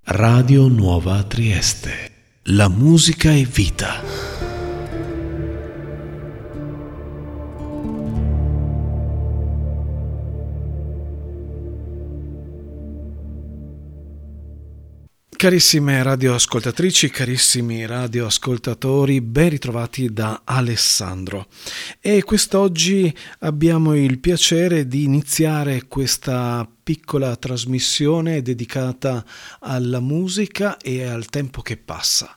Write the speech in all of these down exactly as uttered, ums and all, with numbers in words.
Radio Nuova Trieste. La musica è vita. Carissime radioascoltatrici, carissimi radioascoltatori, ben ritrovati da Alessandro. E quest'oggi abbiamo il piacere di iniziare questa piccola trasmissione dedicata alla musica e al tempo che passa.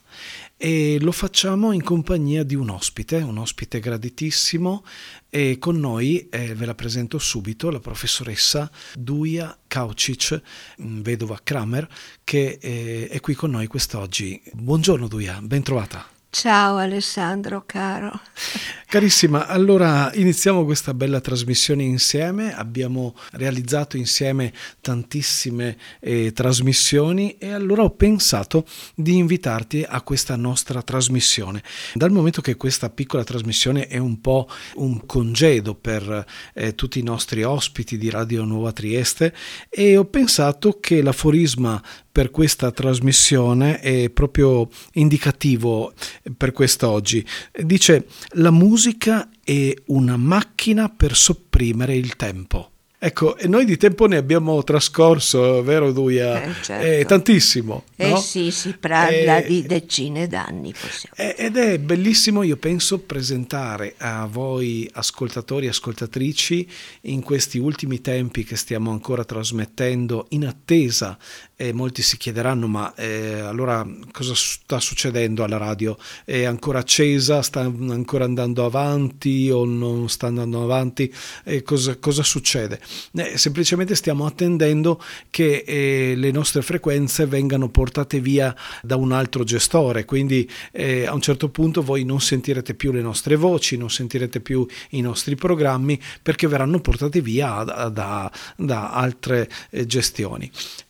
E lo facciamo in compagnia di un ospite, un ospite graditissimo, e con noi, eh, ve la presento subito, la professoressa Duja Kaučić, vedova Kramer, che eh, è qui con noi quest'oggi. Buongiorno Duja, ben trovata. Ciao Alessandro, caro. Carissima, allora iniziamo questa bella trasmissione insieme. Abbiamo realizzato insieme tantissime eh, trasmissioni e allora ho pensato di invitarti a questa nostra trasmissione. Dal momento che questa piccola trasmissione è un po' un congedo per eh, tutti i nostri ospiti di Radio Nuova Trieste, e ho pensato che l'aforisma per questa trasmissione è proprio indicativo per quest'oggi. Dice: la musica è una macchina per sopprimere il tempo. Ecco, e noi di tempo ne abbiamo trascorso, vero Duja? Eh, certo. eh, tantissimo. Eh no? sì, si parla eh, di decine d'anni. Possiamo. Ed è bellissimo, io penso, presentare a voi ascoltatori e ascoltatrici in questi ultimi tempi che stiamo ancora trasmettendo in attesa. E molti si chiederanno: ma eh, allora cosa sta succedendo alla radio? È ancora accesa? Sta ancora andando avanti o non sta andando avanti? E cosa, cosa succede? Eh, semplicemente stiamo attendendo che eh, le nostre frequenze vengano portate via da un altro gestore, quindi eh, a un certo punto voi non sentirete più le nostre voci, non sentirete più i nostri programmi, perché verranno portati via da, da, da altre eh, gestioni.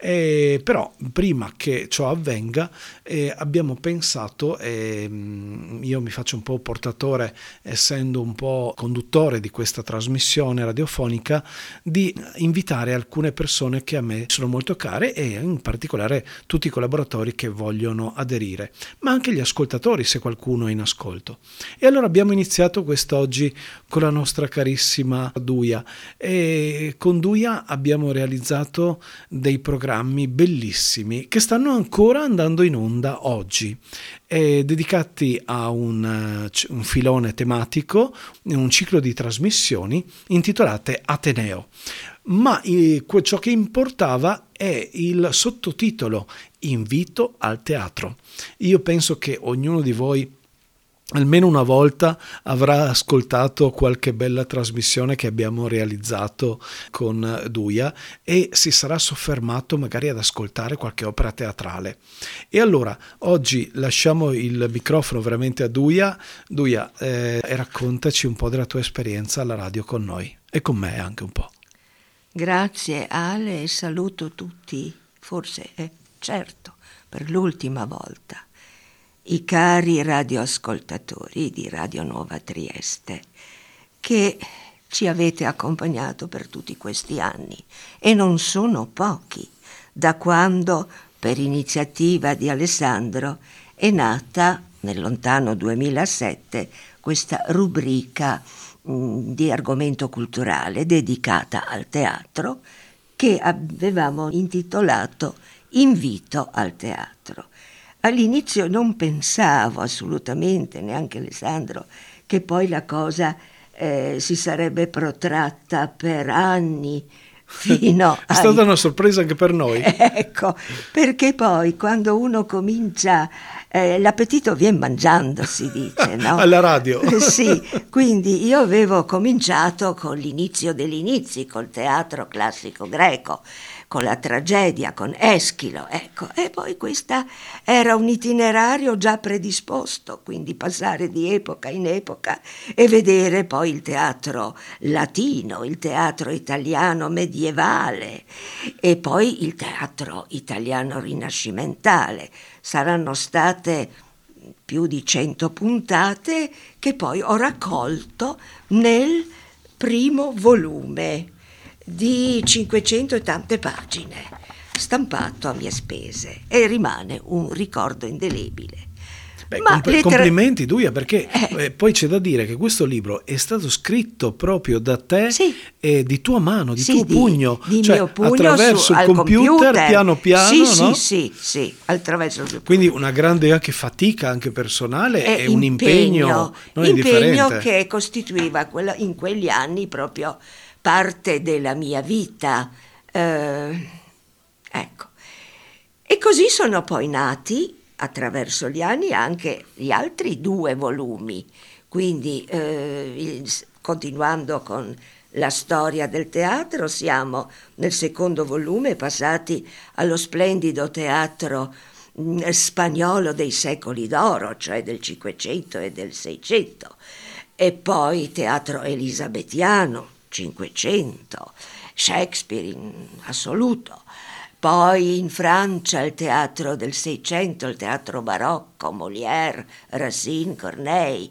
E però prima che ciò avvenga eh, abbiamo pensato, eh, io mi faccio un po' portatore, essendo un po' conduttore di questa trasmissione radiofonica, di invitare alcune persone che a me sono molto care, e in particolare tutti i collaboratori che vogliono aderire, ma anche gli ascoltatori, se qualcuno è in ascolto. E allora abbiamo iniziato quest'oggi con la nostra carissima Duja, e con Duja abbiamo realizzato dei programmi bellissimi che stanno ancora andando in onda oggi, eh, dedicati a un, un filone tematico, un ciclo di trasmissioni intitolate Ateneo. Ma eh, ciò che importava è il sottotitolo: Invito al teatro. Io penso che ognuno di voi almeno una volta avrà ascoltato qualche bella trasmissione che abbiamo realizzato con Duja e si sarà soffermato magari ad ascoltare qualche opera teatrale. E allora oggi lasciamo il microfono veramente a Duja. Duja, eh, e raccontaci un po' della tua esperienza alla radio con noi e con me anche un po'. Grazie Ale, e saluto tutti, forse, eh, certo, per l'ultima volta, i cari radioascoltatori di Radio Nuova Trieste, che ci avete accompagnato per tutti questi anni, e non sono pochi, da quando, per iniziativa di Alessandro, è nata nel lontano duemilasette questa rubrica di argomento culturale dedicata al teatro, che avevamo intitolato Invito al teatro. All'inizio non pensavo assolutamente, neanche Alessandro, che poi la cosa eh, si sarebbe protratta per anni fino è stata ai... una sorpresa anche per noi. Ecco, perché poi quando uno comincia, eh, l'appetito viene mangiando, si dice, no? Alla radio. Eh, sì, quindi io avevo cominciato con l'inizio degli inizi, col teatro classico greco, con la tragedia, con Eschilo, ecco, e poi questa era un itinerario già predisposto, quindi passare di epoca in epoca e vedere poi il teatro latino, il teatro italiano medievale e poi il teatro italiano rinascimentale. Saranno state più di cento puntate che poi ho raccolto nel primo volume di cinquecento e tante pagine. stampato a mie spese e rimane un ricordo indelebile. Beh, Ma comp- le tra- complimenti Duia, perché Eh. eh, poi c'è da dire che questo libro è stato scritto proprio da te, Sì. e di tua mano, di Sì, tuo di, pugno, di cioè mio pugno attraverso su- il al computer, piano piano, sì, no? sì, sì, sì, attraverso il computer. Quindi una grande anche fatica anche personale È e un impegno non impegno indifferente. che costituiva quella- in quegli anni proprio parte della mia vita. Eh, ecco. E così sono poi nati, attraverso gli anni, anche gli altri due volumi. Quindi, eh, il- continuando con la storia del teatro, siamo nel secondo volume passati allo splendido teatro mh, spagnolo dei secoli d'oro, cioè del Cinquecento e del Seicento, e poi teatro elisabettiano, Cinquecento, Shakespeare in assoluto. Poi in Francia il teatro del Seicento, il teatro barocco, Molière, Racine, Corneille,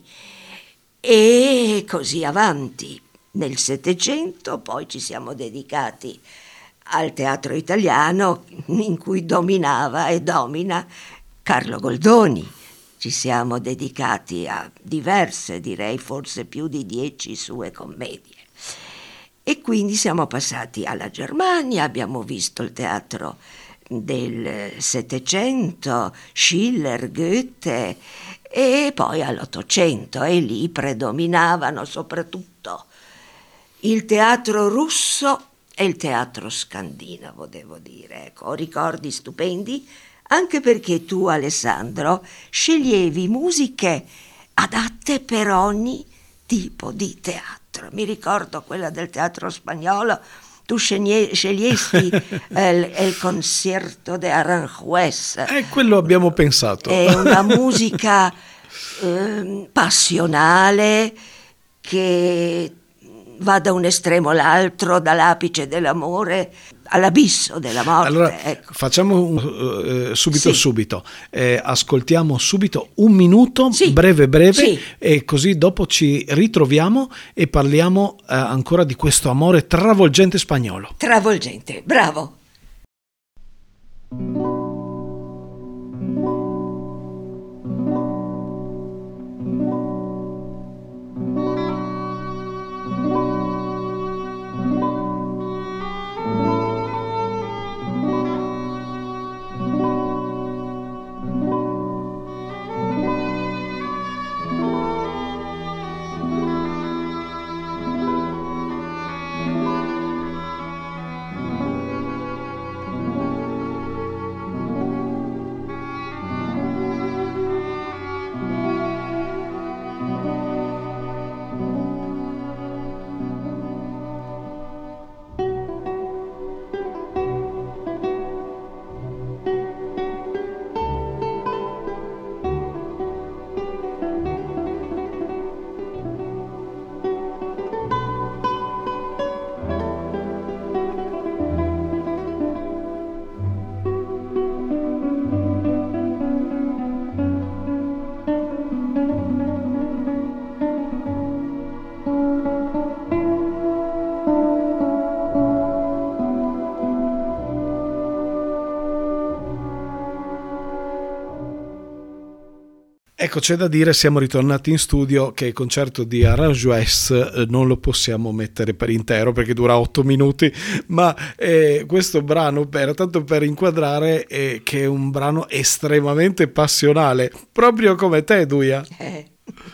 e così avanti. Nel Settecento poi ci siamo dedicati al teatro italiano, in cui dominava e domina Carlo Goldoni. Ci siamo dedicati a diverse, direi forse più di dieci sue commedie. E quindi siamo passati alla Germania, abbiamo visto il teatro del Settecento, Schiller, Goethe, e poi all'Ottocento, e lì predominavano soprattutto il teatro russo e il teatro scandinavo, devo dire. Ecco, ho ricordi stupendi, anche perché tu, Alessandro, sceglievi musiche adatte per ogni tipo di teatro. Mi ricordo quella del teatro spagnolo, tu scegliesti scegliesti eh, il concerto de Aranjuez. E quello abbiamo pensato. È una musica eh, passionale che va da un estremo all'altro, dall'apice dell'amore all'abisso della morte. Allora, ecco. facciamo un, uh, subito Sì. subito, eh, ascoltiamo subito un minuto, Sì. breve breve, Sì. e così dopo ci ritroviamo e parliamo uh, ancora di questo amore travolgente spagnolo. Travolgente, bravo. Ecco, c'è da dire, siamo ritornati in studio, che il concerto di Aranjuez eh, non lo possiamo mettere per intero perché dura otto minuti, ma eh, questo brano era tanto per inquadrare eh, che è un brano estremamente passionale, proprio come te, Duia. Eh.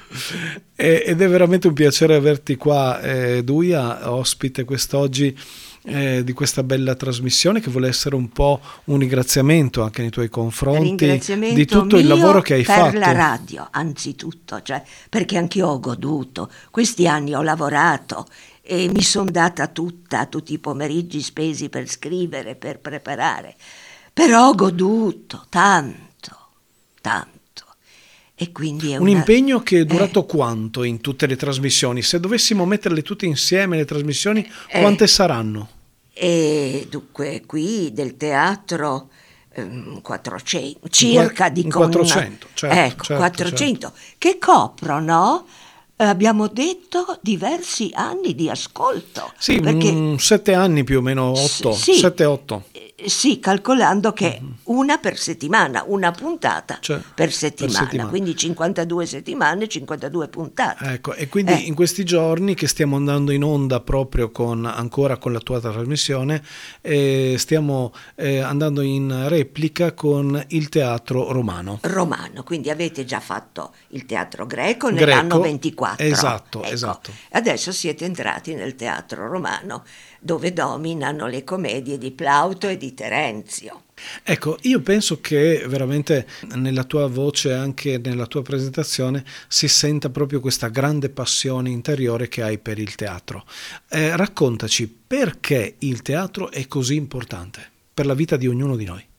E, ed è veramente un piacere averti qua, eh, Duia, ospite quest'oggi eh, di questa bella trasmissione, che vuole essere un po' un ringraziamento anche nei tuoi confronti Ringraziamento di tutto il mio lavoro che hai per fatto. la radio, anzitutto, cioè, perché anch'io ho goduto, questi anni ho lavorato e mi sono data tutta, tutti i pomeriggi spesi per scrivere, per preparare, però ho goduto tanto, tanto. E quindi è Un una... impegno che è durato eh. quanto in tutte le trasmissioni? Se dovessimo metterle tutte insieme le trasmissioni, Eh. quante saranno? E dunque qui del teatro ehm, quattrocento, circa in dico quattrocento, una- certo, ecco, certo, quattrocento, che coprono, eh, abbiamo detto, diversi anni di ascolto. Sì, perché mm, sette anni più o meno, otto, sì, sette otto. Sì, calcolando che mm-hmm. una per settimana, una puntata cioè, per, settimana, per settimana, quindi cinquantadue settimane, cinquantadue puntate. Ecco, e quindi eh. in questi giorni che stiamo andando in onda proprio con ancora con la tua trasmissione, eh, stiamo eh, andando in replica con il teatro romano. Romano, quindi avete già fatto il teatro greco, greco nell'anno ventiquattro. Esatto, ecco. esatto. Adesso siete entrati nel teatro romano, dove dominano le commedie di Plauto e di Terenzio. Ecco, io penso che veramente nella tua voce, anche nella tua presentazione, si senta proprio questa grande passione interiore che hai per il teatro. Eh, raccontaci perché il teatro è così importante per la vita di ognuno di noi.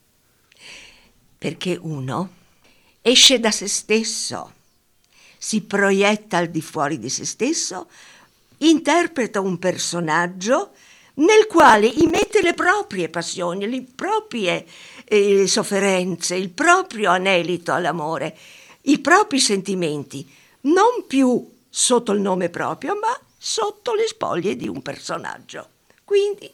Perché uno esce da se stesso, si proietta al di fuori di se stesso, interpreta un personaggio nel quale immette le proprie passioni, le proprie eh, sofferenze, il proprio anelito all'amore, i propri sentimenti, non più sotto il nome proprio, ma sotto le spoglie di un personaggio. Quindi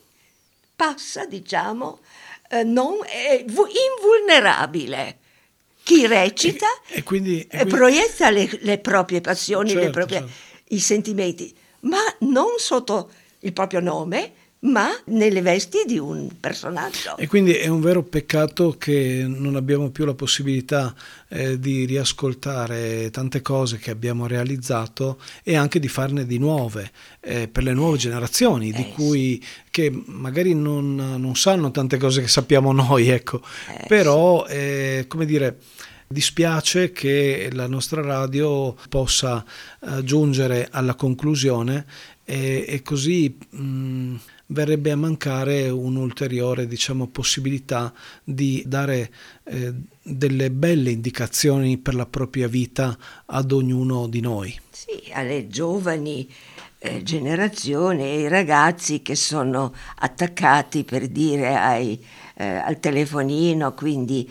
passa, diciamo, eh, non, è invulnerabile. Chi recita e, e quindi, e quindi... proietta le, le proprie passioni, certo, le proprie, certo. i sentimenti, ma non sotto il proprio nome, ma nelle vesti di un personaggio. E quindi è un vero peccato che non abbiamo più la possibilità eh, di riascoltare tante cose che abbiamo realizzato e anche di farne di nuove eh, per le nuove generazioni, eh, di cui sì. che magari non, non sanno tante cose che sappiamo noi, ecco. Eh, però eh, come dire, dispiace che la nostra radio possa eh, giungere alla conclusione e, e così mh, verrebbe a mancare un'ulteriore, diciamo, possibilità di dare eh, delle belle indicazioni per la propria vita ad ognuno di noi. Sì, alle giovani eh, generazioni, ai ragazzi che sono attaccati, per dire, ai, eh, al telefonino, quindi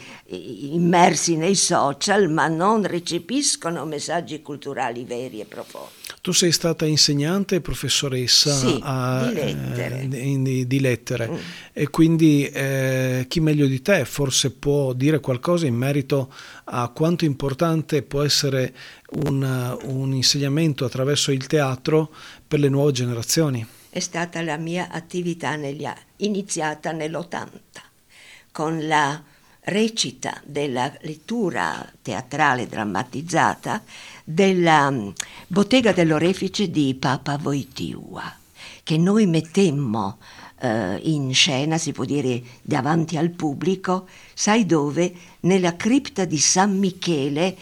immersi nei social, ma non recepiscono messaggi culturali veri e profondi. Tu sei stata insegnante e professoressa sì, a, di lettere, eh, di, di lettere. Mm. E quindi eh, chi meglio di te forse può dire qualcosa in merito a quanto importante può essere un, un insegnamento attraverso il teatro per le nuove generazioni. È stata la mia attività negli anni, iniziata nell'ottanta, con la recita della lettura teatrale drammatizzata della Bottega dell'Orefice di Papa Wojtyła, che noi mettemmo eh, in scena, si può dire, davanti al pubblico, sai dove? Nella cripta di San Michele,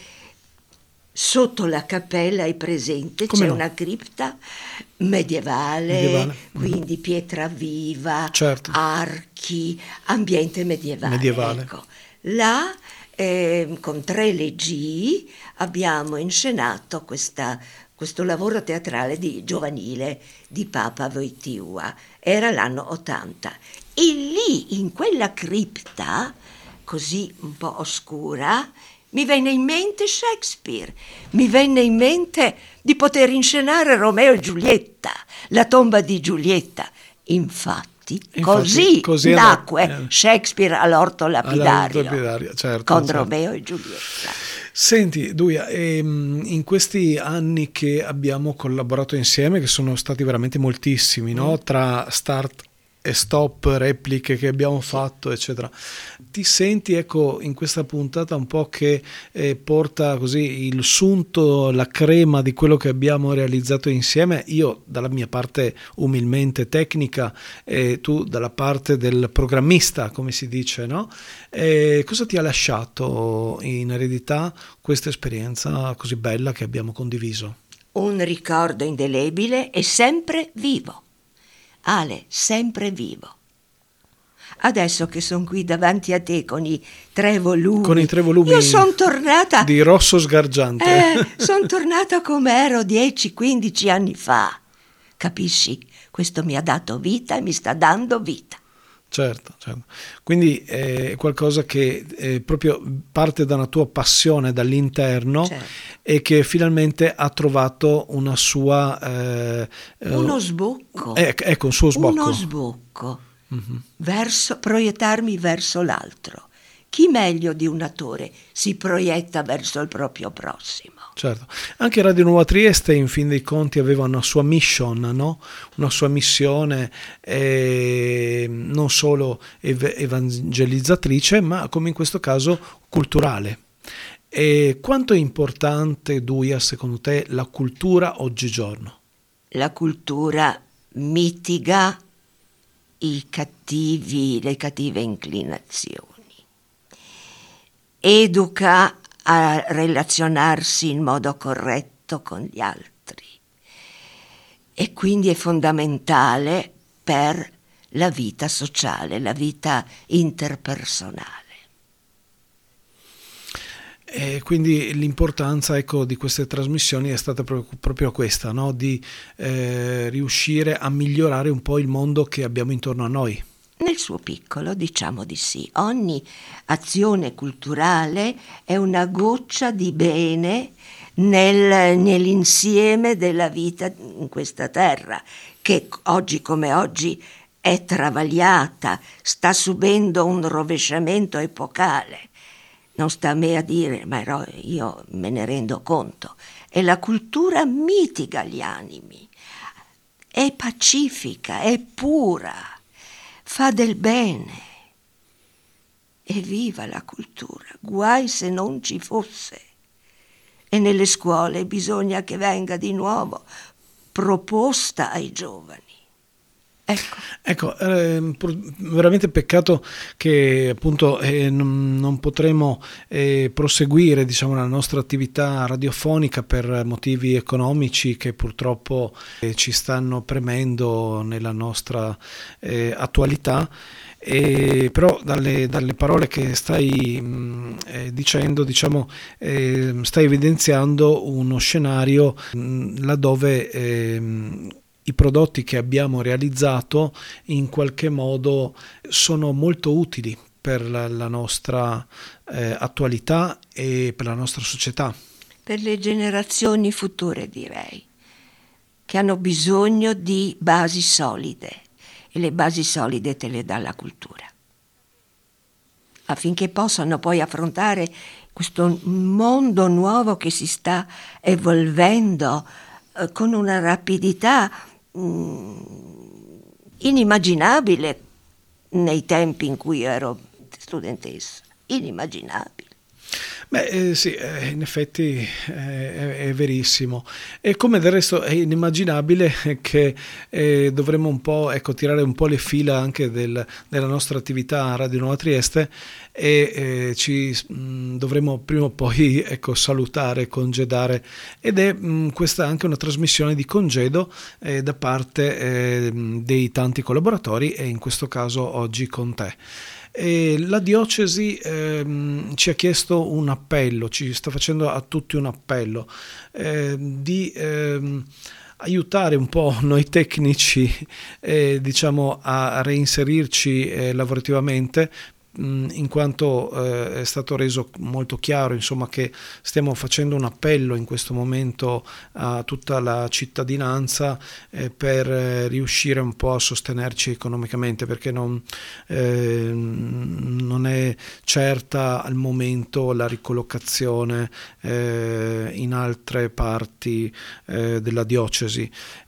sotto la cappella, è presente, come c'è no? una cripta medievale, medievale. Quindi pietra viva, certo. archi, ambiente medievale. medievale. Ecco. Là, eh, con tre leggii, abbiamo inscenato questa, questo lavoro teatrale di, giovanile di Papa Wojtyła. Era l'anno ottanta. E lì, in quella cripta, così un po' oscura, mi venne in mente Shakespeare, mi venne in mente di poter inscenare Romeo e Giulietta, la tomba di Giulietta. Infatti, Infatti così, così nacque era... Shakespeare all'orto lapidario, all'orto lapidario certo, con certo. Romeo e Giulietta. Senti Duia, ehm, in questi anni che abbiamo collaborato insieme, che sono stati veramente moltissimi, mm. no? Tra start e stop, repliche che abbiamo fatto, eccetera. Ti senti, ecco, in questa puntata un po' che eh, porta così il sunto, la crema di quello che abbiamo realizzato insieme, io dalla mia parte umilmente tecnica e tu dalla parte del programmista, come si dice, no? E cosa ti ha lasciato in eredità questa esperienza così bella che abbiamo condiviso? Un ricordo indelebile e sempre vivo. Ale, sempre vivo. Adesso che sono qui davanti a te con i tre volumi, con i tre volumi io sono tornata di Rosso Sgargiante. Eh, sono tornata come ero dieci quindici anni fa. Capisci? Questo mi ha dato vita e mi sta dando vita. Certo, certo. Quindi è qualcosa che è proprio parte da una tua passione dall'interno, certo. E che finalmente ha trovato una sua... Eh, Uno sbocco. Eh, ecco, un suo sbocco. Uno sbocco. mm-hmm. verso, proiettarmi verso l'altro. Chi meglio di un attore si proietta verso il proprio prossimo? Certo, anche Radio Nuova Trieste in fin dei conti aveva una sua mission, no? Una sua missione eh, non solo ev- evangelizzatrice, ma come in questo caso culturale. E quanto è importante, Duia, secondo te, la cultura oggigiorno? La cultura mitiga i cattivi, le cattive inclinazioni, educa a relazionarsi in modo corretto con gli altri e quindi è fondamentale per la vita sociale, la vita interpersonale. E quindi l'importanza, ecco, di queste trasmissioni è stata proprio, proprio questa, no? Di eh, riuscire a migliorare un po' il mondo che abbiamo intorno a noi. Nel suo piccolo diciamo di sì. Ogni azione culturale è una goccia di bene nel, nell'insieme della vita in questa terra, che oggi come oggi è travagliata, sta subendo un rovesciamento epocale. Non sta a me a dire, ma io me ne rendo conto. E la cultura mitiga gli animi, è pacifica, è pura, fa del bene. Evviva la cultura, guai se non ci fosse. E nelle scuole bisogna che venga di nuovo proposta ai giovani. Ecco, ecco eh, veramente peccato che appunto eh, non, non potremo eh, proseguire, diciamo, la nostra attività radiofonica per motivi economici che purtroppo eh, ci stanno premendo nella nostra eh, attualità. E però dalle, dalle parole che stai mh, eh, dicendo, diciamo, eh, stai evidenziando uno scenario mh, laddove eh, i prodotti che abbiamo realizzato in qualche modo sono molto utili per la, la nostra eh, attualità e per la nostra società. Per le generazioni future, direi, che hanno bisogno di basi solide, e le basi solide te le dà la cultura, affinché possano poi affrontare questo mondo nuovo che si sta evolvendo eh, con una rapidità mh, inimmaginabile nei tempi in cui ero studentessa, inimmaginabile. Beh, eh, sì, eh, in effetti eh, è, è verissimo. E come del resto è inimmaginabile che eh, dovremmo un po', ecco, tirare un po' le fila anche del, della nostra attività a Radio Nuova Trieste e eh, ci mh, dovremo prima o poi, ecco, salutare, congedare, ed è mh, questa anche una trasmissione di congedo eh, da parte eh, dei tanti collaboratori e in questo caso oggi con te. E la diocesi ehm, ci ha chiesto un appello, ci sta facendo a tutti un appello eh, di ehm, aiutare un po' noi tecnici eh, diciamo a reinserirci eh, lavorativamente, in quanto eh, è stato reso molto chiaro, insomma, che stiamo facendo un appello in questo momento a tutta la cittadinanza eh, per eh, riuscire un po' a sostenerci economicamente, perché non, eh, non è certa al momento la ricollocazione eh, in altre parti eh, della diocesi.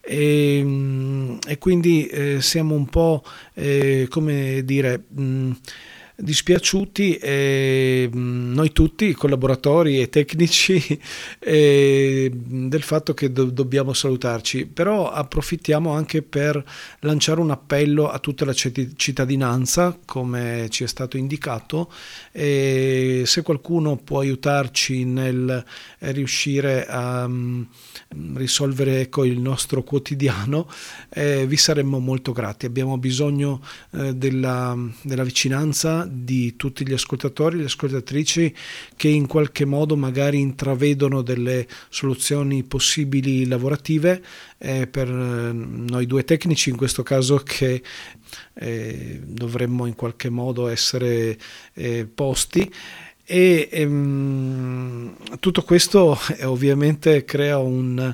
E, e quindi eh, siamo un po' eh, come dire mh, dispiaciuti eh, noi tutti, collaboratori e tecnici, eh, del fatto che do- dobbiamo salutarci, però approfittiamo anche per lanciare un appello a tutta la cittadinanza, come ci è stato indicato, e se qualcuno può aiutarci nel riuscire a um, risolvere, ecco, il nostro quotidiano, eh, vi saremmo molto grati. Abbiamo bisogno eh, della, della vicinanza di tutti gli ascoltatori, le ascoltatrici che in qualche modo magari intravedono delle soluzioni possibili lavorative eh, per noi due tecnici, in questo caso, che eh, dovremmo in qualche modo essere eh, posti. E ehm, tutto questo eh, ovviamente crea un,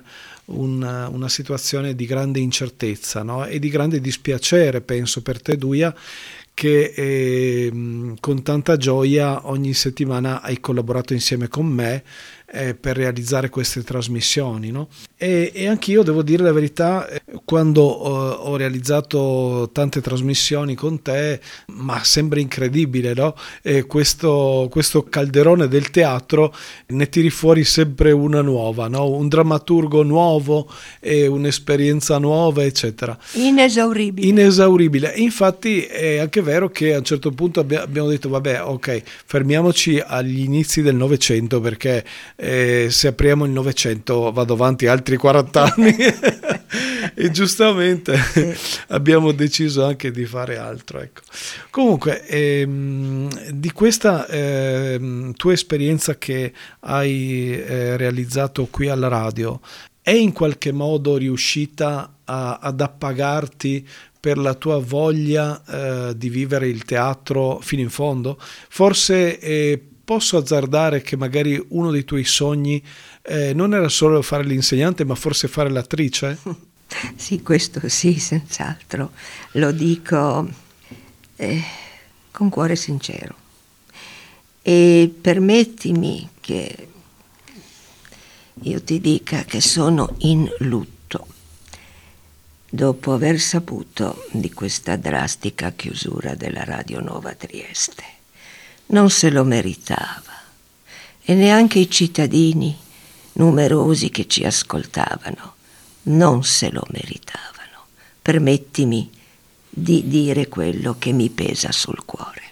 una, una situazione di grande incertezza, no? E di grande dispiacere, penso, per te, Duia, che eh, con tanta gioia ogni settimana hai collaborato insieme con me eh, per realizzare queste trasmissioni, no? E, e anch'io devo dire la verità, eh, quando ho, ho realizzato tante trasmissioni con te, ma sembra incredibile, no? E questo, questo calderone del teatro, ne tiri fuori sempre una nuova, no? Un drammaturgo nuovo e un'esperienza nuova, eccetera. Inesauribile. Inesauribile. Infatti è anche vero che a un certo punto abbiamo detto vabbè, ok, fermiamoci agli inizi del Novecento, perché eh, se apriamo il Novecento vado avanti altri quaranta anni e giustamente sì. Abbiamo deciso anche di fare altro, ecco. Comunque ehm, di questa ehm, tua esperienza che hai eh, realizzato qui alla radio, è in qualche modo riuscita a, ad appagarti per la tua voglia eh, di vivere il teatro fino in fondo? Forse eh, posso azzardare che magari uno dei tuoi sogni eh, non era solo fare l'insegnante, ma forse fare l'attrice? Sì, questo sì, senz'altro. Lo dico eh, con cuore sincero. E permettimi che io ti dica che sono in lutto dopo aver saputo di questa drastica chiusura della Radio Nuova Trieste. Non se lo meritava, e neanche i cittadini numerosi che ci ascoltavano non se lo meritavano. Permettimi di dire quello che mi pesa sul cuore.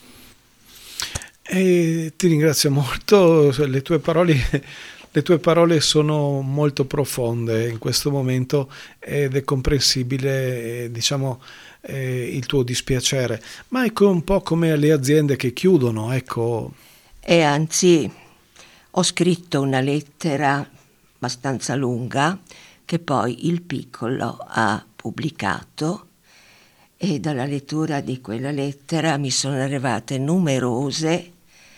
E ti ringrazio molto, le tue parole Le tue parole sono molto profonde in questo momento ed è comprensibile, eh, diciamo, eh, il tuo dispiacere, ma è un po' come le aziende che chiudono, ecco. E anzi, ho scritto una lettera abbastanza lunga che poi il Piccolo ha pubblicato, e dalla lettura di quella lettera mi sono arrivate numerose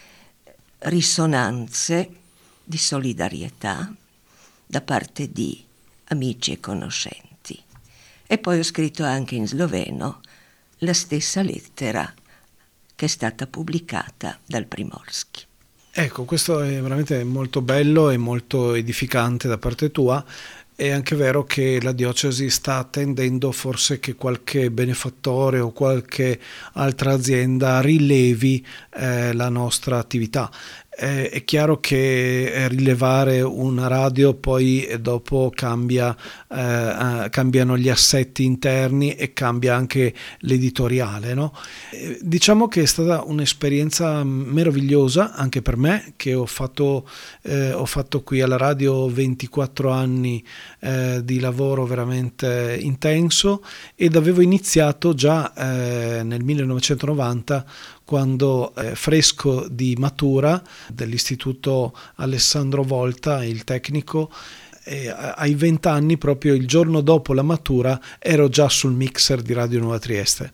risonanze di solidarietà da parte di amici e conoscenti. E poi ho scritto anche in sloveno la stessa lettera che è stata pubblicata dal Primorsky. Ecco, questo è veramente molto bello e molto edificante da parte tua. È anche vero che la diocesi sta attendendo forse che qualche benefattore o qualche altra azienda rilevi eh, la nostra attività. Eh, è chiaro che rilevare una radio poi dopo cambia, eh, cambiano gli assetti interni e cambia anche l'editoriale, no? Eh, diciamo che è stata un'esperienza meravigliosa anche per me, che ho fatto, eh, ho fatto qui alla radio ventiquattro anni eh, di lavoro veramente intenso, ed avevo iniziato già eh, nel millenovecentonovanta, quando eh, fresco di matura dell'Istituto Alessandro Volta, il tecnico, eh, ai vent'anni, proprio il giorno dopo la matura, ero già sul mixer di Radio Nuova Trieste.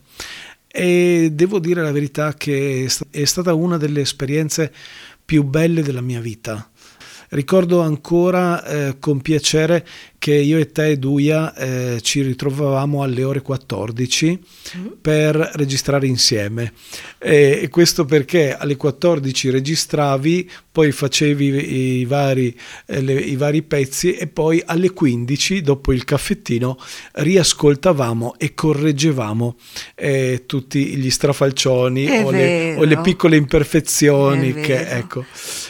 E devo dire la verità che è stata una delle esperienze più belle della mia vita. Ricordo ancora eh, con piacere che io e te, Duia, eh, ci ritrovavamo alle ore quattordici mm. per registrare insieme, e, e questo perché alle quattordici registravi, poi facevi i vari, eh, le, i vari pezzi, e poi alle quindici, dopo il caffettino, riascoltavamo e correggevamo eh, tutti gli strafalcioni o le, o le piccole imperfezioni che, ecco.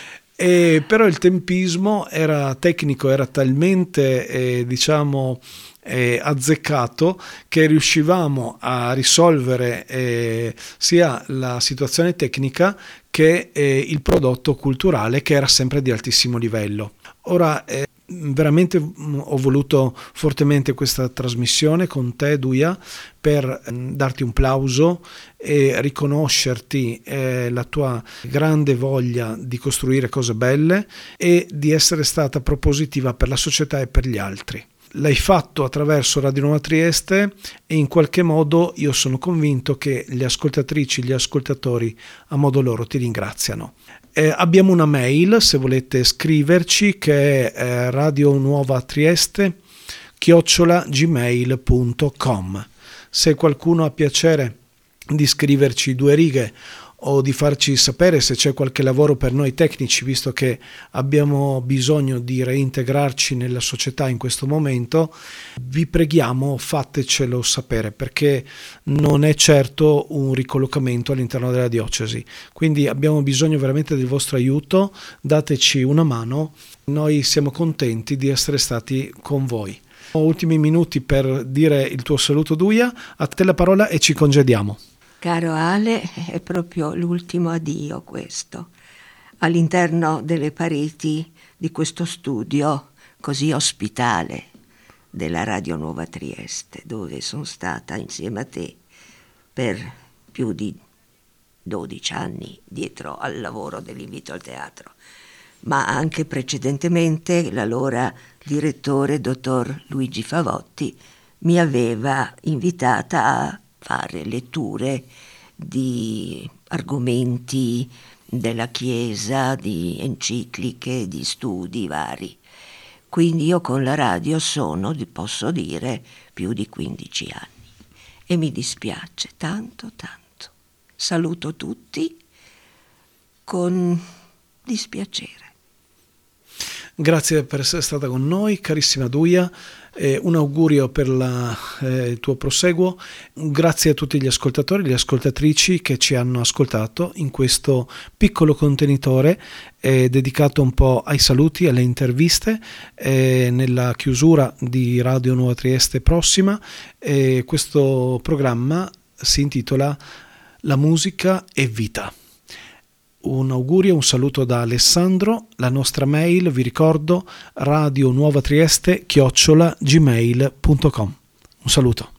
E però il tempismo era tecnico, era talmente eh, diciamo eh, azzeccato che riuscivamo a risolvere eh, sia la situazione tecnica che eh, il prodotto culturale, che era sempre di altissimo livello. Ora eh, veramente ho voluto fortemente questa trasmissione con te, Duia, per darti un plauso e riconoscerti eh, la tua grande voglia di costruire cose belle e di essere stata propositiva per la società e per gli altri. L'hai fatto attraverso Radio Nuova Trieste, e in qualche modo io sono convinto che le ascoltatrici, gli ascoltatori a modo loro ti ringraziano. Eh, abbiamo una mail, se volete scriverci, che è eh, radionuovatrieste chiocciola gmail punto com. Se qualcuno ha piacere di scriverci due righe o di farci sapere se c'è qualche lavoro per noi tecnici, visto che abbiamo bisogno di reintegrarci nella società in questo momento, vi preghiamo, fatecelo sapere, perché non è certo un ricollocamento all'interno della diocesi. Quindi abbiamo bisogno veramente del vostro aiuto, dateci una mano, noi siamo contenti di essere stati con voi. Ultimi minuti per dire il tuo saluto, Duia, a te la parola e ci congediamo. Caro Ale, è proprio l'ultimo addio questo. All'interno delle pareti di questo studio così ospitale della Radio Nuova Trieste, dove sono stata insieme a te per più di dodici anni dietro al lavoro dell'invito al teatro, ma anche precedentemente l'allora direttore, dottor Luigi Favotti, mi aveva invitata a fare letture di argomenti della Chiesa, di encicliche, di studi vari. Quindi io con la radio sono, posso dire, più di quindici anni e mi dispiace tanto tanto. Saluto tutti con dispiacere. Grazie per essere stata con noi, carissima Duia. Eh, un augurio per la, eh, il tuo proseguo. Grazie a tutti gli ascoltatori e le ascoltatrici che ci hanno ascoltato in questo piccolo contenitore eh, dedicato un po' ai saluti, alle interviste, eh, nella chiusura di Radio Nuova Trieste prossima. Eh, questo programma si intitola La musica è vita. Un augurio, un saluto da Alessandro, la nostra mail, vi ricordo, radionuovatrieste chiocciola gmail punto com. Un saluto.